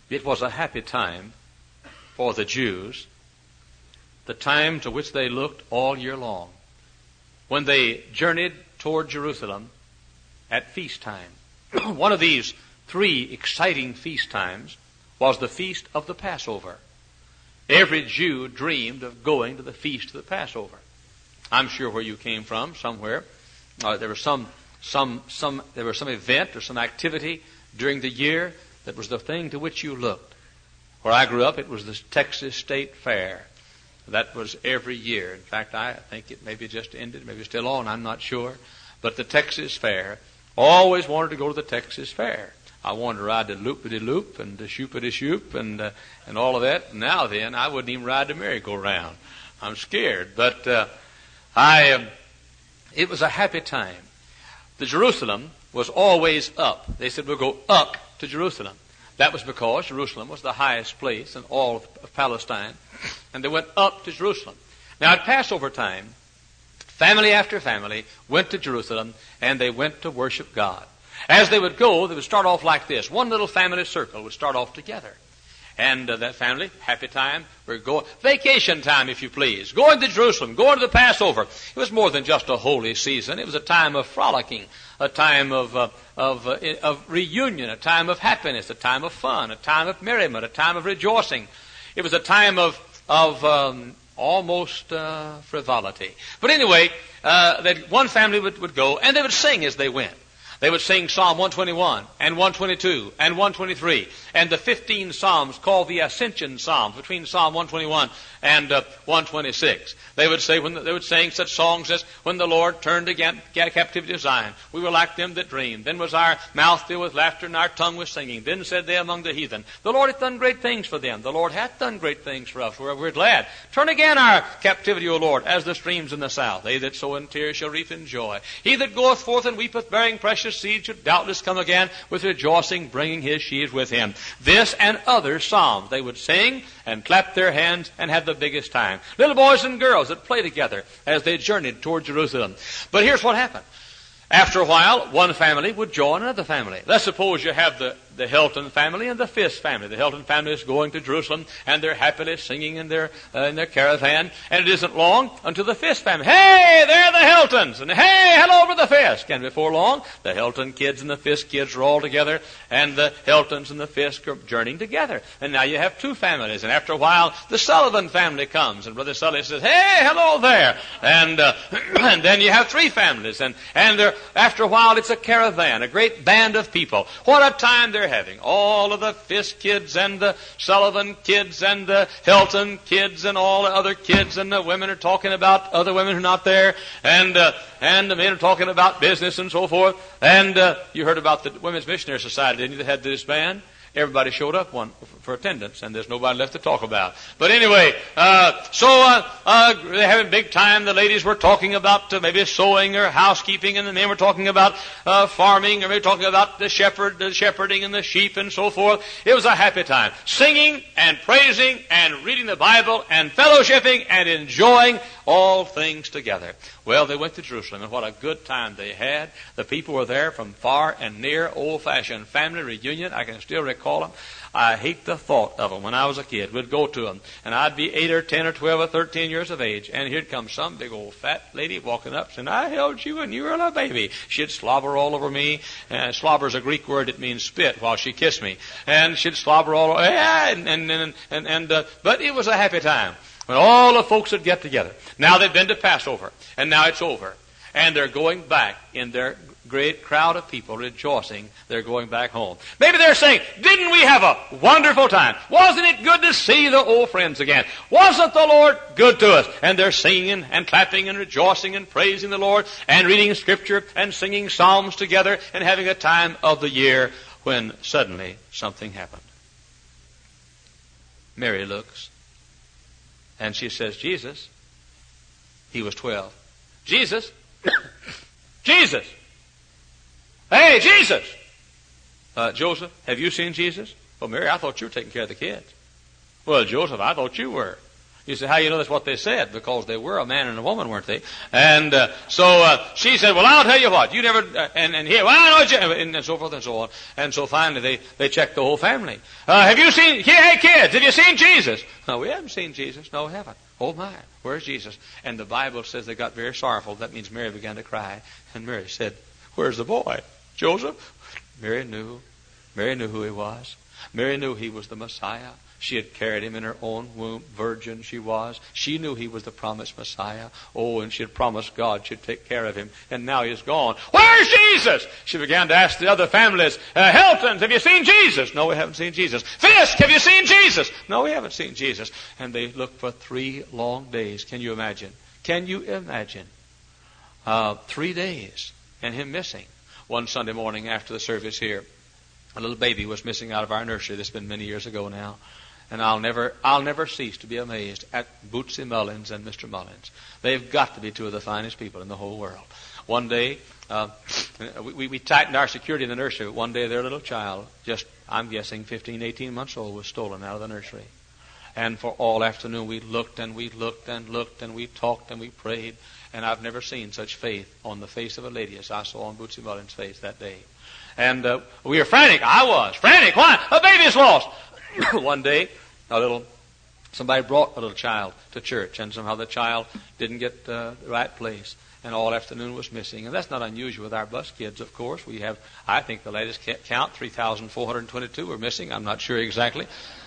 It was a happy time for the Jews, the time to which they looked all year long, when they journeyed toward Jerusalem at feast time. One of these three exciting feast times was the feast of the Passover. Every Jew dreamed of going to the feast of the Passover. I'm sure where you came from, somewhere, there was some event or some activity during the year that was the thing to which you looked. Where I grew up, it was the Texas State Fair. That was every year. In fact, I think it maybe just ended, maybe still on, I'm not sure. But the Texas Fair, always wanted to go to the Texas Fair. I wanted to ride the loop-de-loop and the shoop-de-shoop and all of that. Now then, I wouldn't even ride the merry-go-round. I'm scared. But it was a happy time. The Jerusalem was always up. They said, we'll go up to Jerusalem. That was because Jerusalem was the highest place in all of Palestine. And they went up to Jerusalem. Now at Passover time, family after family went to Jerusalem and they went to worship God. As they would go, they would start off like this. One little family circle would start off together. And that family, happy time, we're going, vacation time if you please, going to Jerusalem, going to the Passover. It was more than just a holy season. It was a time of frolicking, a time of reunion, a time of happiness, a time of fun, a time of merriment, a time of rejoicing. It was a time of almost frivolity. But anyway, that one family would go, and they would sing as they went. They would sing Psalm 121 and 122 and 123 and the 15 Psalms called the Ascension Psalms between Psalm 121 and 126. They would sing such songs as, when the Lord turned again captivity of Zion, we were like them that dreamed. Then was our mouth filled with laughter and our tongue with singing. Then said they among the heathen, the Lord hath done great things for them. The Lord hath done great things for us. We're glad. Turn again our captivity, O Lord, as the streams in the south. They that sow in tears shall reap in joy. He that goeth forth and weepeth, bearing precious seed, should doubtless come again with rejoicing, bringing his sheaves with him. This and other psalms they would sing and clap their hands and have the biggest time. Little boys and girls that play together as they journeyed toward Jerusalem. But here's what happened. After a while, one family would join another family. Let's suppose you have the Hilton family and the Fisk family. The Hilton family is going to Jerusalem, and they're happily singing in their caravan. And it isn't long until the Fisk family, hey, they're the Hiltons, and hey, hello over the Fisk. And before long, the Hilton kids and the Fisk kids are all together, and the Hiltons and the Fisk are journeying together. And now you have two families. And after a while, the Sullivan family comes, and Brother Sullivan says, hey, hello there. And and then you have three families, and after a while, it's a caravan, a great band of people. What a time they're having. All of the Fisk kids and the Sullivan kids and the Hilton kids and all the other kids, and the women are talking about other women who are not there, and the men are talking about business and so forth. And you heard about the Women's Missionary Society, didn't you, that had this band? Everybody showed up for attendance, and there's nobody left to talk about. But anyway, they're having a big time. The ladies were talking about maybe sewing or housekeeping, and the men were talking about farming, or maybe talking about the shepherding and the sheep and so forth. It was a happy time. Singing and praising and reading the Bible and fellowshipping and enjoying all things together. Well, they went to Jerusalem, and what a good time they had. The people were there from far and near, old-fashioned family reunion. I can still recall them. I hate the thought of them. When I was a kid, we'd go to them, and I'd be 8 or 10 or 12 or 13 years of age, and here'd come some big old fat lady walking up saying, I held you when you were a baby. She'd slobber all over me. Slobber's a Greek word. It means spit while she kissed me. And she'd slobber all over, but it was a happy time when all the folks would get together. Now they've been to Passover, and now it's over. And they're going back in their great crowd of people rejoicing. They're going back home. Maybe they're saying, didn't we have a wonderful time? Wasn't it good to see the old friends again? Wasn't the Lord good to us? And they're singing and clapping and rejoicing and praising the Lord and reading Scripture and singing psalms together and having a time of the year when suddenly something happened. Mary looks and she says, Jesus. He was 12. Jesus. Jesus. Hey, Jesus. Joseph, have you seen Jesus? Well, Mary, I thought you were taking care of the kids. Well, Joseph, I thought you were. You say, how you know that's what they said? Because they were a man and a woman, weren't they? And so she said, well, I'll tell you what. You never, and here, well, I know you, and so forth and so on. And so finally they checked the whole family. Have you seen, hey kids, have you seen Jesus? No, we haven't seen Jesus. No, we haven't. Oh my, where's Jesus? And the Bible says they got very sorrowful. That means Mary began to cry. And Mary said, where's the boy? Joseph? Mary knew who he was. Mary knew he was the Messiah. She had carried him in her own womb. Virgin she was. She knew he was the promised Messiah. Oh, and she had promised God she'd take care of him. And now he's gone. Where's Jesus? She began to ask the other families, Hiltons, have you seen Jesus? No, we haven't seen Jesus. Fisk, have you seen Jesus? No, we haven't seen Jesus. And they looked for 3 long days. Can you imagine? Can you imagine? 3 days and him missing. One Sunday morning after the service here, a little baby was missing out of our nursery. This has been many years ago now. And I'll never cease to be amazed at Bootsy Mullins and Mr. Mullins. They've got to be 2 of the finest people in the whole world. One day, we tightened our security in the nursery. One day their little child, just, I'm guessing 15, 18 months old, was stolen out of the nursery. And for all afternoon we looked and we looked and looked and we talked and we prayed. And I've never seen such faith on the face of a lady as I saw on Bootsy Mullins' face that day. And we were frantic. I was frantic. Why? A baby's lost. One day, somebody brought a little child to church, and somehow the child didn't get the right place, and all afternoon was missing. And that's not unusual with our bus kids, of course. We have, I think the latest count, 3,422 were missing. I'm not sure exactly.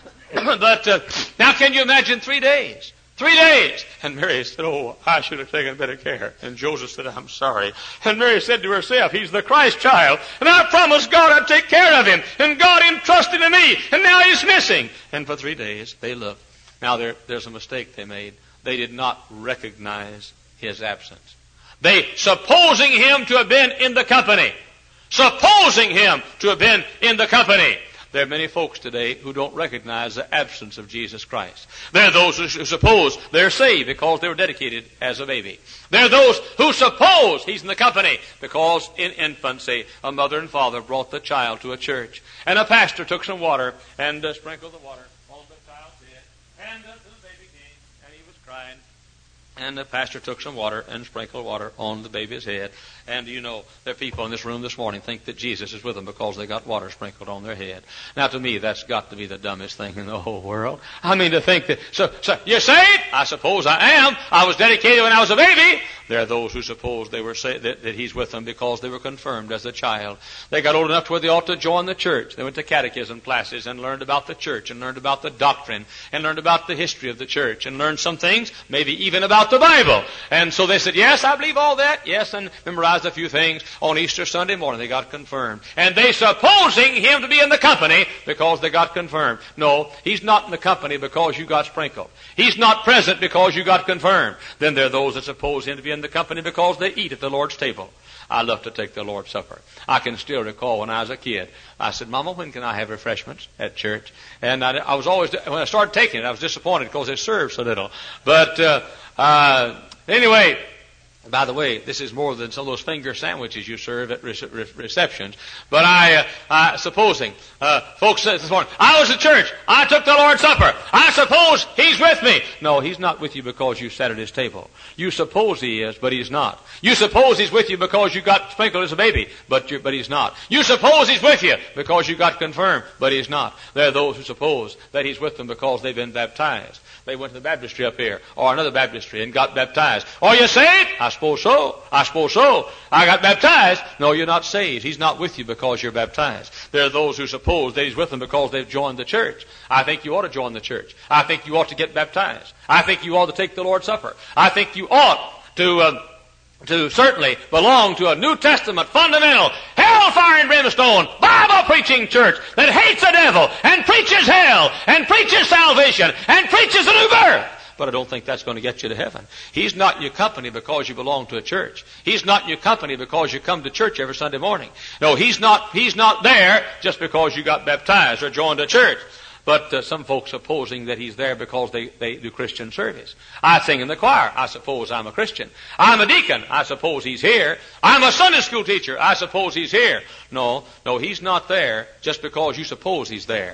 But now can you imagine 3 days? 3 days. And Mary said, oh, I should have taken better care. And Joseph said, I'm sorry. And Mary said to herself, he's the Christ child. And I promised God I'd take care of him. And God entrusted to me. And now he's missing. And for 3 days, they looked. Now there's a mistake they made. They did not recognize his absence. They, supposing him to have been in the company. Supposing him to have been in the company. There are many folks today who don't recognize the absence of Jesus Christ. There are those who suppose they're saved because they were dedicated as a baby. There are those who suppose he's in the company because in infancy a mother and father brought the child to a church. And a pastor took some water and sprinkled the water on the child's head. And the baby came and he was crying. And the pastor took some water and sprinkled water on the baby's head. And you know, there are people in this room this morning think that Jesus is with them because they got water sprinkled on their head. Now to me, that's got to be the dumbest thing in the whole world. I mean, to think that, so you're saved? I suppose I am. I was dedicated when I was a baby. There are those who suppose they were that he's with them because they were confirmed as a child. They got old enough to where they ought to join the church. They went to catechism classes and learned about the church and learned about the doctrine and learned about the history of the church and learned some things, maybe even about the Bible. And so they said, yes, I believe all that. Yes, and memorized a few things. On Easter Sunday morning, they got confirmed. And they supposing him to be in the company because they got confirmed. No, he's not in the company because you got sprinkled. He's not present because you got confirmed. Then there are those that suppose him to be in the company because they eat at the Lord's table. I love to take the Lord's Supper. I can still recall when I was a kid, I said, Mama, when can I have refreshments at church? And I was always, when I started taking it, I was disappointed because they served so little. But anyway, by the way, this is more than some of those finger sandwiches you serve at receptions. But supposing, folks said this morning, I was at church. I took the Lord's Supper. I suppose he's with me. No, he's not with you because you sat at his table. You suppose he is, but he's not. You suppose he's with you because you got sprinkled as a baby, but he's not. You suppose he's with you because you got confirmed, but he's not. There are those who suppose that he's with them because they've been baptized. They went to the baptistry up here, or another baptistry, and got baptized. Are you saved? I suppose so. I suppose so. I got baptized. No, you're not saved. He's not with you because you're baptized. There are those who suppose that he's with them because they've joined the church. I think you ought to join the church. I think you ought to get baptized. I think you ought to take the Lord's Supper. I think you ought to certainly belong to a New Testament fundamental hellfire and brimstone Bible preaching church that hates the devil and preaches hell and preaches salvation and preaches a new birth. But I don't think that's going to get you to heaven. He's not in your company because you belong to a church. He's not in your company because you come to church every Sunday morning. No, he's not there just because you got baptized or joined a church. But some folks supposing that he's there because they do Christian service. I sing in the choir. I suppose I'm a Christian. I'm a deacon. I suppose he's here. I'm a Sunday school teacher. I suppose he's here. No, he's not there just because you suppose he's there.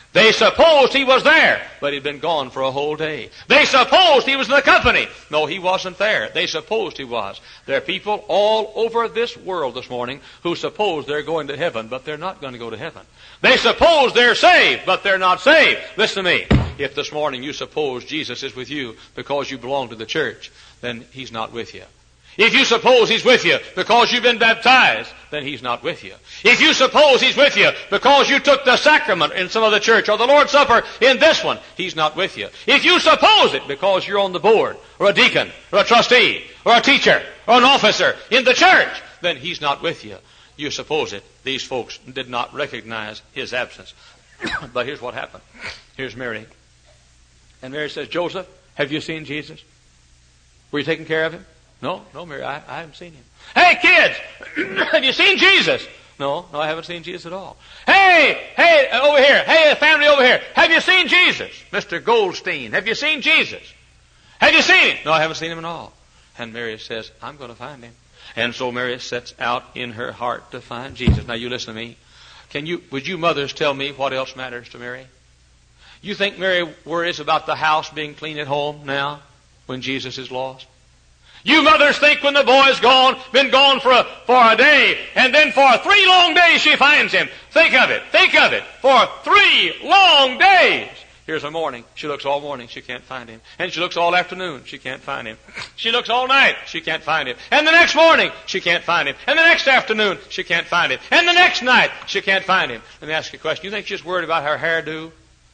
They supposed he was there, but he'd been gone for a whole day. They supposed he was in the company. No, he wasn't there. They supposed he was. There are people all over this world this morning who suppose they're going to heaven, but they're not going to go to heaven. They suppose they're saved, but they're not saved. Listen to me. If this morning you suppose Jesus is with you because you belong to the church, then he's not with you. If you suppose he's with you because you've been baptized, then he's not with you. If you suppose he's with you because you took the sacrament in some other church or the Lord's Supper in this one, he's not with you. If you suppose it because you're on the board or a deacon or a trustee or a teacher or an officer in the church, then he's not with you. You suppose it. These folks did not recognize his absence. But here's what happened. Here's Mary. And Mary says, Joseph, have you seen Jesus? Were you taking care of him? No, Mary, I haven't seen him. Hey, kids, have you seen Jesus? No, I haven't seen Jesus at all. Hey, over here. Hey, family over here. Have you seen Jesus? Mr. Goldstein, have you seen Jesus? Have you seen him? No, I haven't seen him at all. And Mary says, I'm going to find him. And so Mary sets out in her heart to find Jesus. Now you listen to me. Would you mothers tell me what else matters to Mary? You think Mary worries about the house being clean at home now when Jesus is lost? You mothers think when the boy's been gone for a day, and then for 3 long days she finds him. Think of it. For 3 long days. Here's a morning. She looks all morning. She can't find him. And she looks all afternoon. She can't find him. She looks all night. She can't find him. And the next morning, she can't find him. And the next afternoon, she can't find him. And the next night, she can't find him. Let me ask you a question. You think she's worried about her hairdo? Do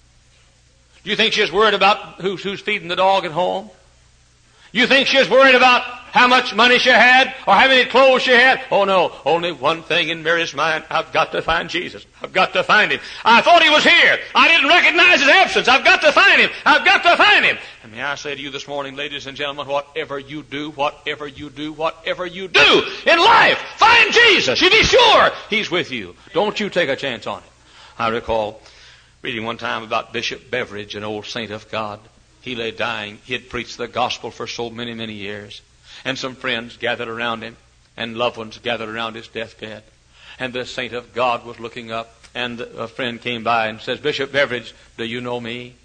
you think she's worried about who's feeding the dog at home? You think she's worried about how much money she had or how many clothes she had? Oh no, only one thing in Mary's mind. I've got to find Jesus. I've got to find him. I thought he was here. I didn't recognize his absence. I've got to find him. I've got to find him. And may I say to you this morning, ladies and gentlemen, whatever you do in life, find Jesus. You be sure he's with you. Don't you take a chance on it. I recall reading one time about Bishop Beveridge, an old saint of God. He lay dying. He had preached the gospel for so many, many years. And some friends gathered around him, and loved ones gathered around his deathbed. And the saint of God was looking up, and a friend came by and says, Bishop Beveridge, do you know me?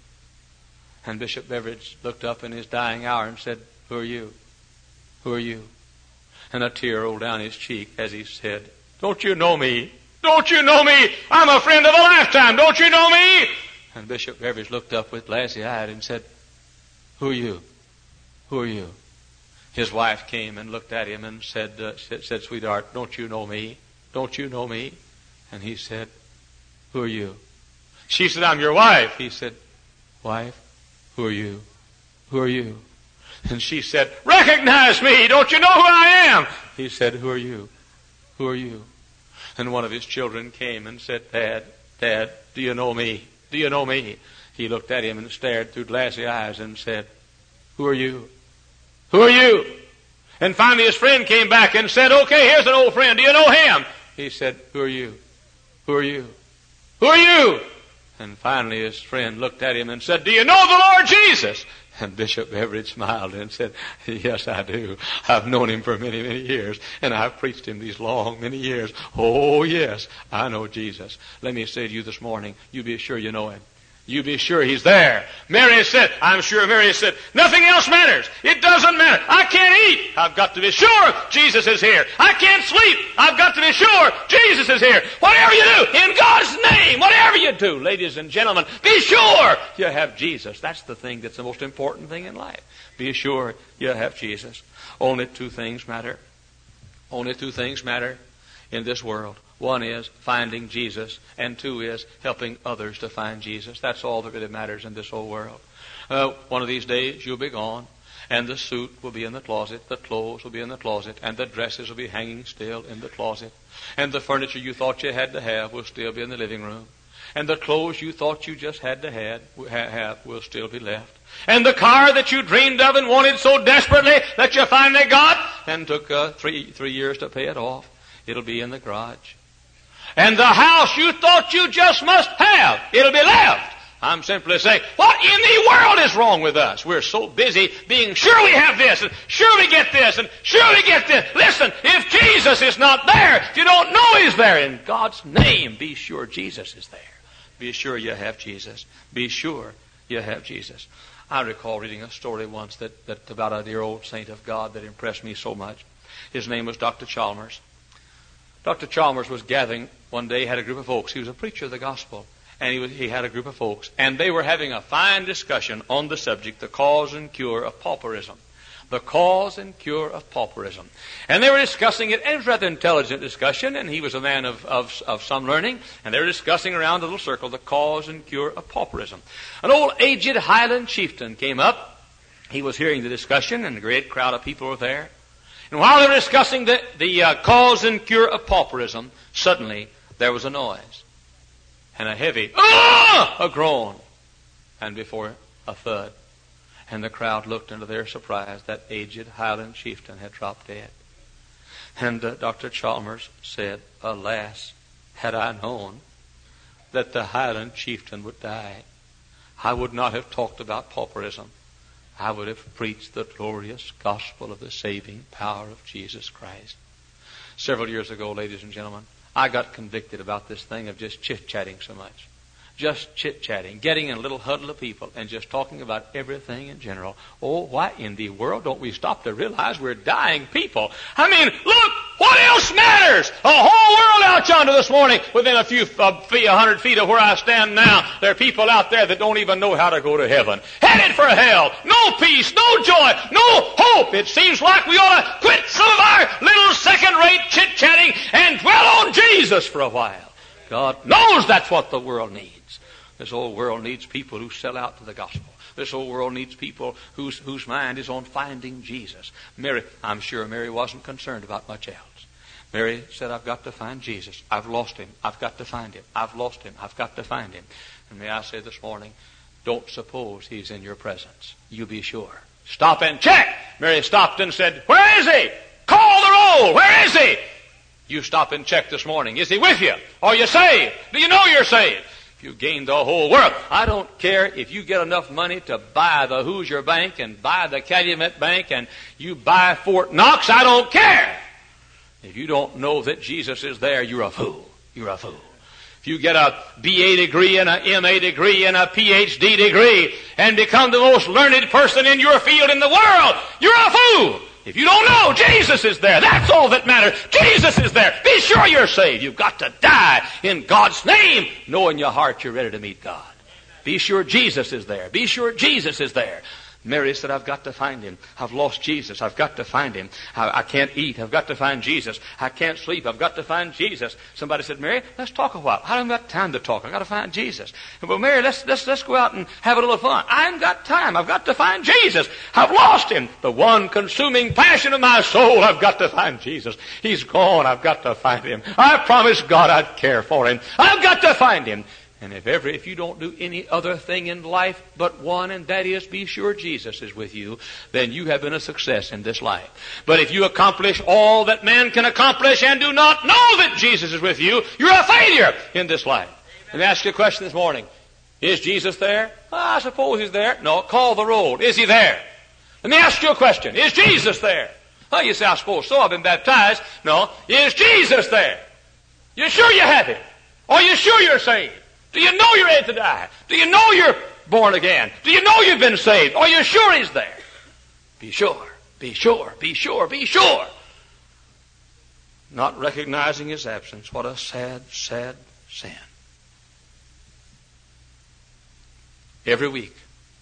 And Bishop Beveridge looked up in his dying hour and said, who are you? Who are you? And a tear rolled down his cheek as he said, don't you know me? Don't you know me? I'm a friend of a lifetime. Don't you know me? And Bishop Beveridge looked up with glassy eyed and said, who are you? Who are you? His wife came and looked at him and said, sweetheart, don't you know me? Don't you know me? And he said, who are you? She said, I'm your wife. He said, wife, who are you? Who are you? And she said, recognize me. Don't you know who I am? He said, who are you? Who are you? And one of his children came and said, Dad, do you know me? Do you know me? He looked at him and stared through glassy eyes and said, who are you? Who are you? And finally his friend came back and said, okay, here's an old friend. Do you know him? He said, who are you? Who are you? Who are you? And finally his friend looked at him and said, do you know the Lord Jesus? And Bishop Beveridge smiled and said, yes, I do. I've known him for many, many years, and I've preached him these long, many years. Oh, yes, I know Jesus. Let me say to you this morning, you be sure you know him. You be sure he's there. Mary said, I'm sure Mary said, nothing else matters. It doesn't matter. I can't eat. I've got to be sure Jesus is here. I can't sleep. I've got to be sure Jesus is here. Whatever you do, in God's name, whatever you do, ladies and gentlemen, be sure you have Jesus. That's the thing that's the most important thing in life. Be sure you have Jesus. Only 2 things matter. Only 2 things matter in this world. 1 is finding Jesus, and 2 is helping others to find Jesus. That's all that really matters in this whole world. One of these days you'll be gone, and the suit will be in the closet, the clothes will be in the closet, and the dresses will be hanging still in the closet. And the furniture you thought you had to have will still be in the living room. And the clothes you thought you just had to have will still be left. And the car that you dreamed of and wanted so desperately that you finally got and took 3 years to pay it off, it'll be in the garage. And the house you thought you just must have, it'll be left. I'm simply saying, what in the world is wrong with us? We're so busy being sure we have this, and sure we get this, and sure we get this. Listen, if Jesus is not there, if you don't know he's there, in God's name, be sure Jesus is there. Be sure you have Jesus. Be sure you have Jesus. I recall reading a story once that about a dear old saint of God that impressed me so much. His name was Dr. Chalmers. Dr. Chalmers was gathering one day, had a group of folks. He was a preacher of the gospel. And he had a group of folks. And they were having a fine discussion on the subject, the cause and cure of pauperism. The cause and cure of pauperism. And they were discussing it, and it was a rather intelligent discussion, and he was a man of some learning, and they were discussing around the little circle the cause and cure of pauperism. An old aged Highland chieftain came up. He was hearing the discussion, and a great crowd of people were there. And while they were discussing the cause and cure of pauperism, suddenly there was a noise, and a heavy, a groan, and before a thud. And the crowd looked, and to their surprise, that aged Highland chieftain had dropped dead. And Dr. Chalmers said, alas, had I known that the Highland chieftain would die, I would not have talked about pauperism. I would have preached the glorious gospel of the saving power of Jesus Christ. Several years ago, ladies and gentlemen, I got convicted about this thing of just chit-chatting so much. Just chit-chatting, getting in a little huddle of people and just talking about everything in general. Oh, why in the world don't we stop to realize we're dying people? I mean, look, what else matters? A whole world out yonder this morning, within a few 100 feet of where I stand now, there are people out there that don't even know how to go to heaven. Headed for hell. No peace, no joy, no hope. It seems like we ought to quit some of our little second-rate chit-chatting and dwell on Jesus for a while. God knows that's what the world needs. This old world needs people who sell out to the gospel. This old world needs people whose mind is on finding Jesus. I'm sure Mary wasn't concerned about much else. Mary said, I've got to find Jesus. I've lost him. I've got to find him. I've lost him. I've got to find him. And may I say this morning, don't suppose he's in your presence. You be sure. Stop and check. Mary stopped and said, where is he? Call the roll. Where is he? You stop and check this morning. Is he with you? Are you saved? Do you know you're saved? If you gain the whole world, I don't care if you get enough money to buy the Hoosier Bank and buy the Calumet Bank and you buy Fort Knox, I don't care. If you don't know that Jesus is there, you're a fool. You're a fool. If you get a BA degree and a MA degree and a PhD degree and become the most learned person in your field in the world, you're a fool. If you don't know, Jesus is there. That's all that matters. Jesus is there. Be sure you're saved. You've got to die in God's name, knowing in your heart you're ready to meet God. Be sure Jesus is there. Be sure Jesus is there. Mary said, I've got to find him. I've lost Jesus. I've got to find him. I can't eat. I've got to find Jesus. I can't sleep. I've got to find Jesus. Somebody said, Mary, let's talk a while. I haven't got time to talk. I've got to find Jesus. Well, Mary, let's go out and have a little fun. I haven't got time. I've got to find Jesus. I've lost him. The one consuming passion of my soul. I've got to find Jesus. He's gone. I've got to find him. I promised God I'd care for him. I've got to find him. And if you don't do any other thing in life but one, and that is be sure Jesus is with you, then you have been a success in this life. But if you accomplish all that man can accomplish and do not know that Jesus is with you, you're a failure in this life. Let me ask you a question this morning. Is Jesus there? I suppose he's there. No, call the roll. Is he there? Let me ask you a question. Is Jesus there? Oh, you say, I suppose so. I've been baptized. No. Is Jesus there? You sure you have him? Are you sure you're saved? Do you know you're ready to die? Do you know you're born again? Do you know you've been saved? Are you sure he's there? Be sure, be sure, be sure, be sure. Not recognizing his absence. What a sad, sad sin. Every week,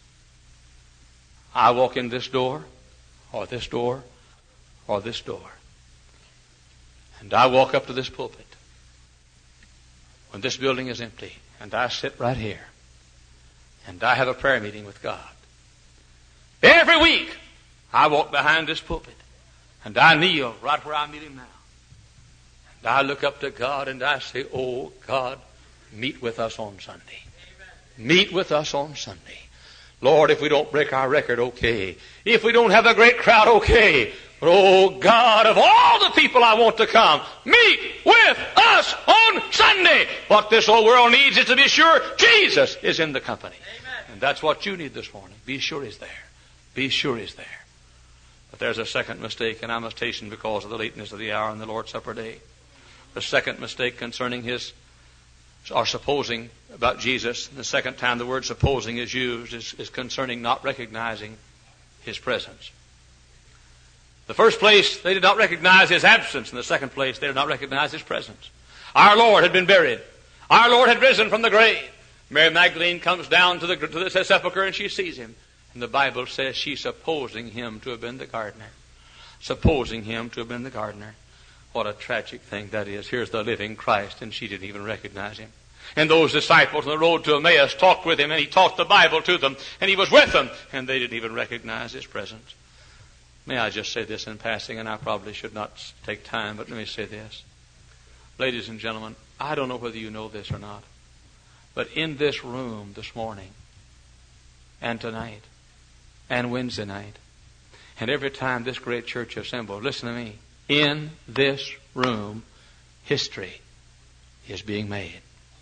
I walk in this door, or this door, or this door. And I walk up to this pulpit when this building is empty. And I sit right here. And I have a prayer meeting with God. Every week, I walk behind this pulpit. And I kneel right where I meet him now. And I look up to God and I say, oh, God, meet with us on Sunday. Amen. Meet with us on Sunday. Lord, if we don't break our record, okay. If we don't have a great crowd, okay. But, oh, God, of all the people I want to come, meet with us on Sunday. What this whole world needs is to be sure Jesus is in the company. Amen. And that's what you need this morning. Be sure he's there. Be sure he's there. But there's a second mistake, and I must hasten because of the lateness of the hour on the Lord's Supper day. The second mistake concerning his are supposing about Jesus. And the second time the word supposing is used is concerning not recognizing his presence. The first place, they did not recognize his absence. In the second place, they did not recognize his presence. Our Lord had been buried. Our Lord had risen from the grave. Mary Magdalene comes down to the sepulchre and she sees him. And the Bible says she's supposing him to have been the gardener. Supposing him to have been the gardener. What a tragic thing that is. Here's the living Christ, and she didn't even recognize him. And those disciples on the road to Emmaus talked with him, and he taught the Bible to them, and he was with them, and they didn't even recognize his presence. May I just say this in passing, and I probably should not take time, but let me say this. Ladies and gentlemen, I don't know whether you know this or not, but in this room this morning, and tonight, and Wednesday night, and every time this great church assembles, listen to me, in this room, history is being made.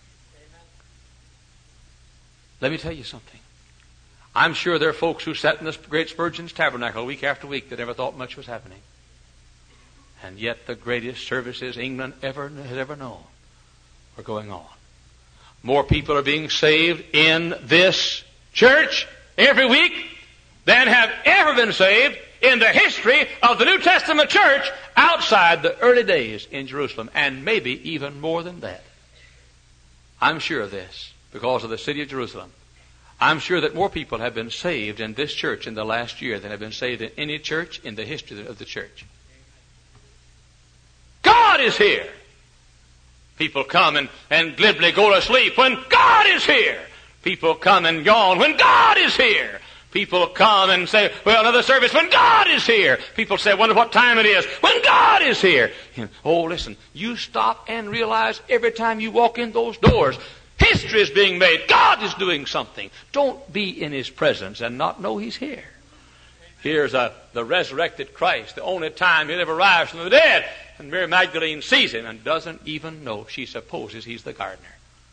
Let me tell you something. I'm sure there are folks who sat in this great Spurgeon's tabernacle week after week that never thought much was happening. And yet the greatest services England has ever known are going on. More people are being saved in this church every week than have ever been saved in the history of the New Testament church outside the early days in Jerusalem, and maybe even more than that. I'm sure of this because of the city of Jerusalem. I'm sure that more people have been saved in this church in the last year than have been saved in any church in the history of the church. God is here. People come and glibly go to sleep when God is here. People come and yawn when God is here. People come and say, well, another service when God is here. People say, wonder what time it is when God is here. Oh, listen, you stop and realize every time you walk in those doors, history is being made. God is doing something. Don't be in his presence and not know he's here. Here's the resurrected Christ, the only time he'll ever rise from the dead. And Mary Magdalene sees him and doesn't even know. She supposes he's the gardener.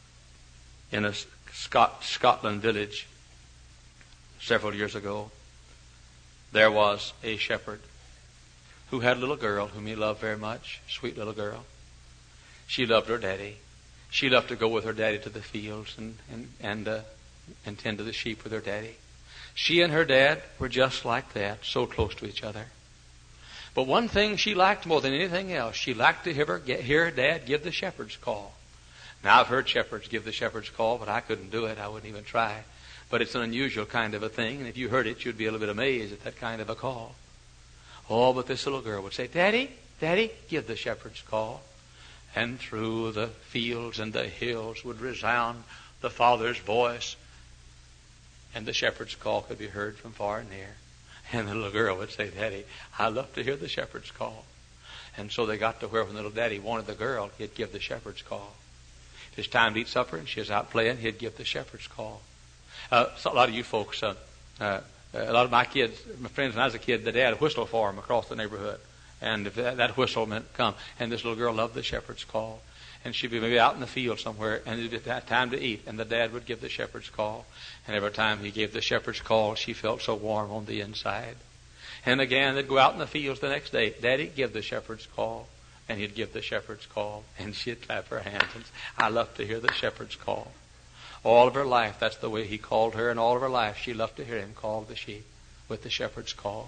In a Scotland village several years ago, there was a shepherd who had a little girl whom he loved very much, sweet little girl. She loved her daddy. She loved to go with her daddy to the fields and tend to the sheep with her daddy. She and her dad were just like that, so close to each other. But one thing she liked more than anything else, she liked to hear her dad give the shepherd's call. Now, I've heard shepherds give the shepherd's call, but I couldn't do it. I wouldn't even try. But it's an unusual kind of a thing, and if you heard it, you'd be a little bit amazed at that kind of a call. Oh, but this little girl would say, Daddy, Daddy, give the shepherd's call. And through the fields and the hills would resound the Father's voice, and the shepherd's call could be heard from far and near. And the little girl would say, Daddy, I love to hear the shepherd's call. And so they got to where when little daddy wanted the girl, he'd give the shepherd's call. If it's time to eat supper and she was out playing, he'd give the shepherd's call. So a lot of you folks, a lot of my kids, my friends, when I was a kid, the dad whistled for them across the neighborhood. And if that whistle meant come. And this little girl loved the shepherd's call. And she'd be maybe out in the field somewhere, and it'd be time to eat, and the dad would give the shepherd's call. And every time he gave the shepherd's call, she felt so warm on the inside. And again, they'd go out in the fields the next day. Daddy, give the shepherd's call. And he'd give the shepherd's call. And she'd clap her hands and say, I love to hear the shepherd's call. All of her life, that's the way he called her, and all of her life, she loved to hear him call the sheep with the shepherd's call.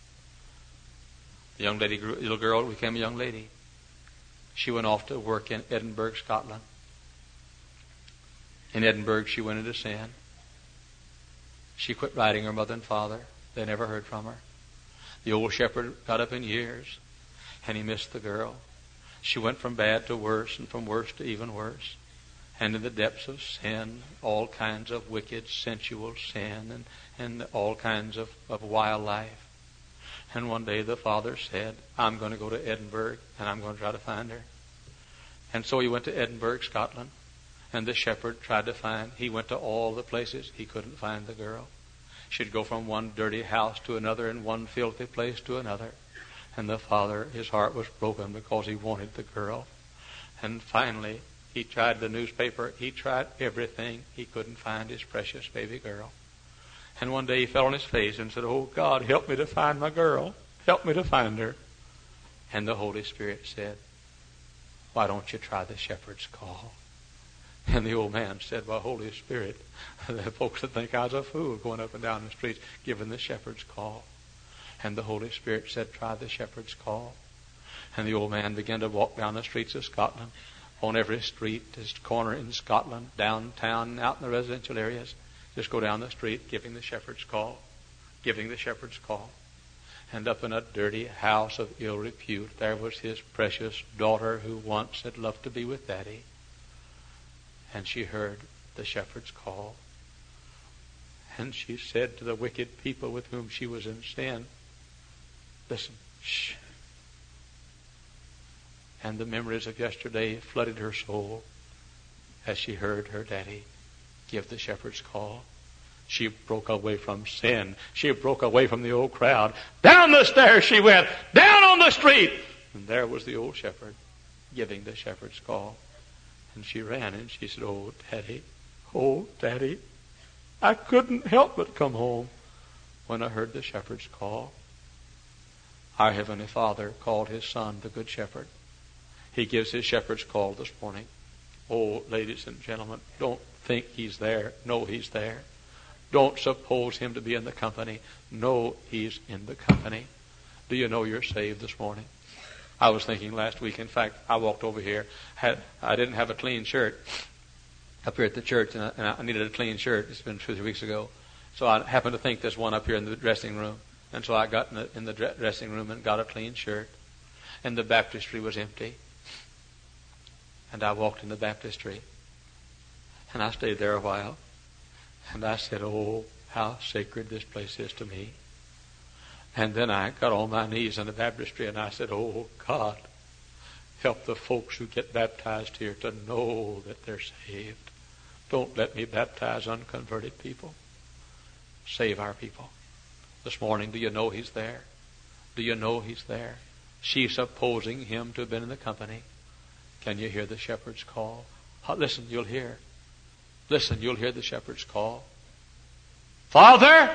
The young lady, little girl became a young lady. She went off to work in Edinburgh, Scotland. In Edinburgh, she went into sin. She quit writing her mother and father. They never heard from her. The old shepherd got up in years, and he missed the girl. She went from bad to worse, and from worse to even worse. And in the depths of sin, all kinds of wicked, sensual sin, and all kinds of wild life. And one day the father said, I'm going to go to Edinburgh, and I'm going to try to find her. And so he went to Edinburgh, Scotland, and the shepherd tried to find. He went to all the places. He couldn't find the girl. She'd go from one dirty house to another and one filthy place to another. And the father, his heart was broken because he wanted the girl. And finally, he tried the newspaper. He tried everything. He couldn't find his precious baby girl. And one day he fell on his face and said, Oh, God, help me to find my girl. Help me to find her. And the Holy Spirit said, why don't you try the shepherd's call? And the old man said, well, Holy Spirit, there are folks that think I was a fool going up and down the streets giving the shepherd's call. And the Holy Spirit said, try the shepherd's call. And the old man began to walk down the streets of Scotland, on every street, this corner in Scotland, downtown, out in the residential areas. Just go down the street giving the shepherd's call, giving the shepherd's call. And up in a dirty house of ill repute, there was his precious daughter who once had loved to be with Daddy. And she heard the shepherd's call. And she said to the wicked people with whom she was in sin, listen, shh. And the memories of yesterday flooded her soul as she heard her daddy give the shepherd's call. She broke away from sin. She broke away from the old crowd. Down the stairs she went, down on the street. And there was the old shepherd giving the shepherd's call. And she ran and she said, oh, Daddy, I couldn't help but come home when I heard the shepherd's call. Our Heavenly Father called His Son the Good Shepherd. He gives His shepherd's call this morning. Oh, ladies and gentlemen, don't think He's there. Know He's there. Don't suppose Him to be in the company. Know He's in the company. Do you know you're saved this morning? I was thinking last week, in fact, I walked over here. I didn't have a clean shirt up here at the church, and I needed a clean shirt. It's been 2 or 3 weeks ago. So I happened to think there's one up here in the dressing room. And so I got in the dressing room and got a clean shirt. And the baptistry was empty. And I walked in the baptistry. And I stayed there a while. And I said, oh, how sacred this place is to me. And then I got on my knees in the baptistry and I said, oh, God, help the folks who get baptized here to know that they're saved. Don't let me baptize unconverted people. Save our people. This morning, do you know He's there? Do you know He's there? She's supposing Him to have been in the company. Can you hear the shepherd's call? Listen, you'll hear. Listen, you'll hear the shepherd's call. Father,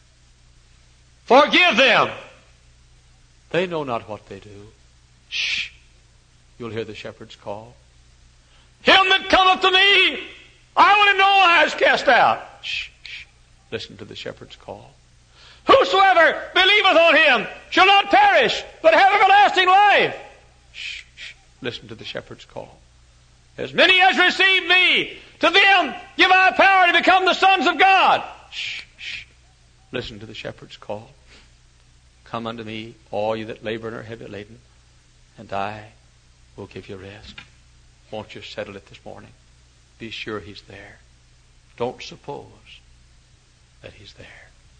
forgive them. They know not what they do. Shh. You'll hear the shepherd's call. Him that cometh to me, I will in no wise cast out. Shh, shh. Listen to the shepherd's call. Whosoever believeth on Him shall not perish, but have everlasting life. Shh, shh. Listen to the shepherd's call. As many as receive me, to them give I power to become the sons of God. Shh, shh. Listen to the shepherd's call. Come unto me, all you that labor and are heavy laden, and I will give you rest. Won't you settle it this morning? Be sure He's there. Don't suppose that He's there.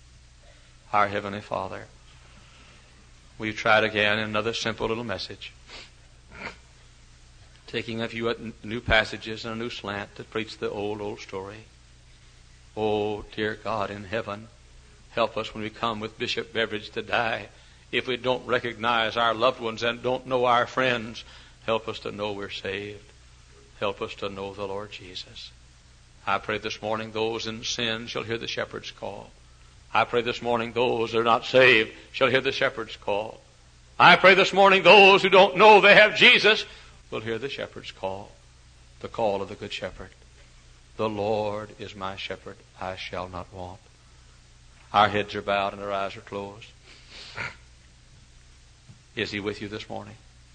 Our Heavenly Father, we've tried again another simple little message, taking a few new passages and a new slant to preach the old story. Oh, dear God in heaven, help us when we come with Bishop Beveridge to die. If we don't recognize our loved ones and don't know our friends, help us to know we're saved. Help us to know the Lord Jesus. I pray this morning those in sin shall hear the shepherd's call. I pray this morning those that are not saved shall hear the shepherd's call. I pray this morning those who don't know they have Jesus will hear the shepherd's call, the call of the good shepherd. The Lord is my shepherd, I shall not want. Our heads are bowed and our eyes are closed. Is He with you this morning?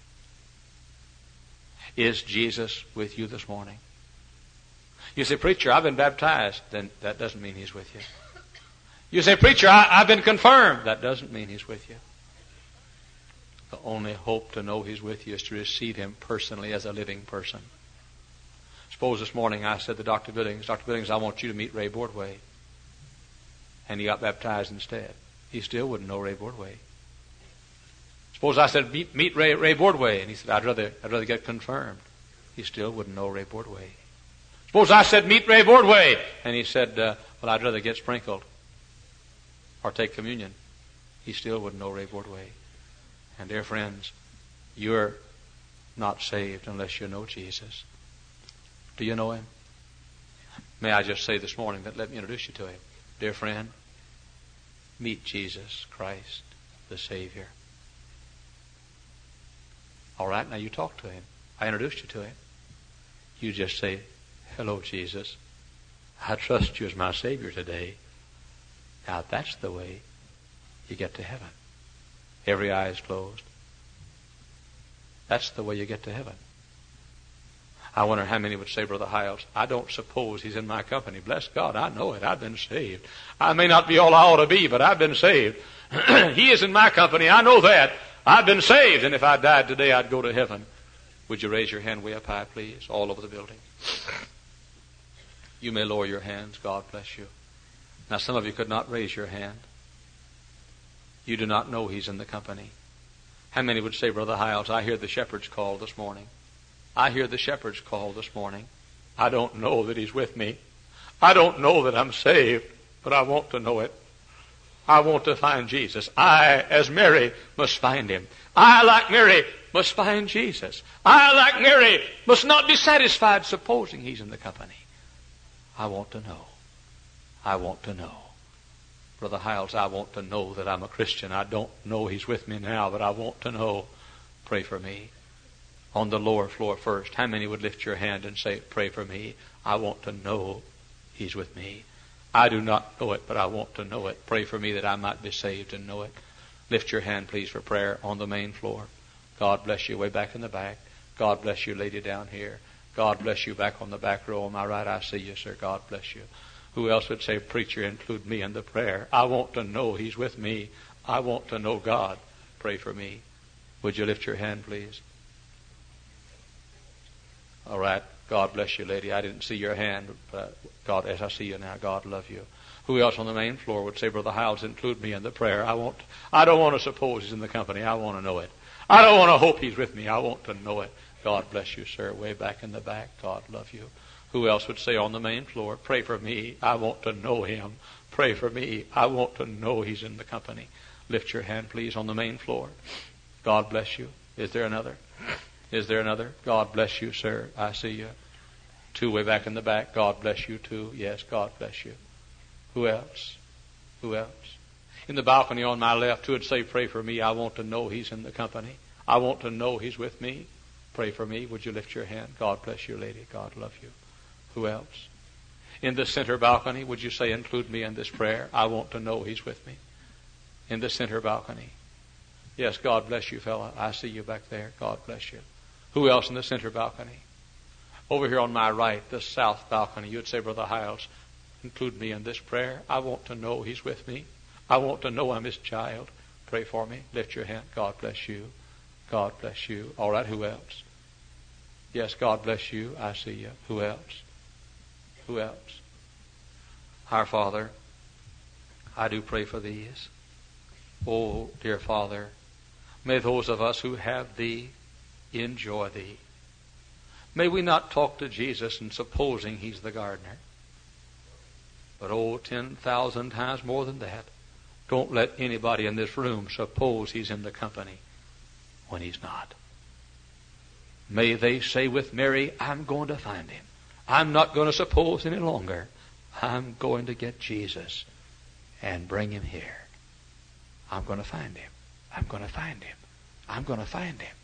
Is Jesus with you this morning? You say, preacher, I've been baptized. Then that doesn't mean He's with you. You say, preacher, I've been confirmed. That doesn't mean He's with you. The only hope to know He's with you is to receive Him personally as a living person. Suppose this morning I said to Dr. Billings, I want you to meet Ray Bordway. And he got baptized instead. He still wouldn't know Ray Bordway. Suppose I said, meet Ray Bordway. And he said, I'd rather get confirmed. He still wouldn't know Ray Bordway. Suppose I said, meet Ray Bordway. And he said, well, I'd rather get sprinkled or take communion. He still wouldn't know Ray Bordway. And dear friends, you're not saved unless you know Jesus. Do you know Him? May I just say this morning that let me introduce you to Him. Dear friend, meet Jesus Christ, the Savior. All right, now you talk to Him. I introduced you to Him. You just say, Hello, Jesus. I trust you as my Savior today. Now that's the way you get to heaven. Every eye is closed. That's the way you get to heaven. I wonder how many would say, Brother Hiles, I don't suppose he's in my company. Bless God, I know it. I've been saved. I may not be all I ought to be, but I've been saved. He is in my company. I know that. I've been saved, and if I died today, I'd go to heaven. Would you raise your hand way up high, please, all over the building? You may lower your hands. God bless you. Now, some of you could not raise your hand. You do not know he's in the company. How many would say, Brother Hiles, I hear the shepherd's call this morning. I hear the shepherd's call this morning. I don't know that he's with me. I don't know that I'm saved, but I want to know it. I want to find Jesus. I, as Mary, must find him. I, like Mary, must find Jesus. I, like Mary, must not be satisfied supposing he's in the company. I want to know. I want to know. Brother Hiles, I want to know that I'm a Christian. I don't know he's with me now, but I want to know. Pray for me. On the lower floor first, how many would lift your hand and say, pray for me? I want to know he's with me. I do not know it, but I want to know it. Pray for me that I might be saved and know it. Lift your hand, please, for prayer on the main floor. God bless you way back in the back. God bless you, lady, down here. God bless you back on the back row. On my right, I see you, sir. God bless you. Who else would say, preacher, include me in the prayer? I want to know he's with me. I want to know God. Pray for me. Would you lift your hand, please? All right. God bless you, lady. I didn't see your hand, but God, as I see you now, God love you. Who else on the main floor would say, Brother Hiles, include me in the prayer? I don't want to suppose he's in the company. I want to know it. I don't want to hope he's with me. I want to know it. God bless you, sir. Way back in the back. God love you. Who else would say on the main floor, pray for me. I want to know him. Pray for me. I want to know he's in the company. Lift your hand, please, on the main floor. God bless you. Is there another? Is there another? God bless you, sir. I see you. Two way back in the back. God bless you, too. Yes, God bless you. Who else? Who else? In the balcony on my left, who would say, pray for me. I want to know he's in the company. I want to know he's with me. Pray for me. Would you lift your hand? God bless you, lady. God love you. Who else? In the center balcony, would you say, include me in this prayer? I want to know he's with me. In the center balcony. Yes, God bless you, fella. I see you back there. God bless you. Who else in the center balcony? Over here on my right, the south balcony, you would say, Brother Hiles, include me in this prayer. I want to know he's with me. I want to know I'm his child. Pray for me. Lift your hand. God bless you. God bless you. All right, who else? Yes, God bless you. I see you. Who else? Who else? Our Father, I do pray for these. Oh, dear Father, may those of us who have Thee enjoy Thee. May we not talk to Jesus and supposing He's the gardener. But 10,000 times more than that, don't let anybody in this room suppose He's in the company when He's not. May they say with Mary, I'm going to find Him. I'm not going to suppose any longer. I'm going to get Jesus and bring Him here. I'm going to find Him. I'm going to find Him. I'm going to find Him.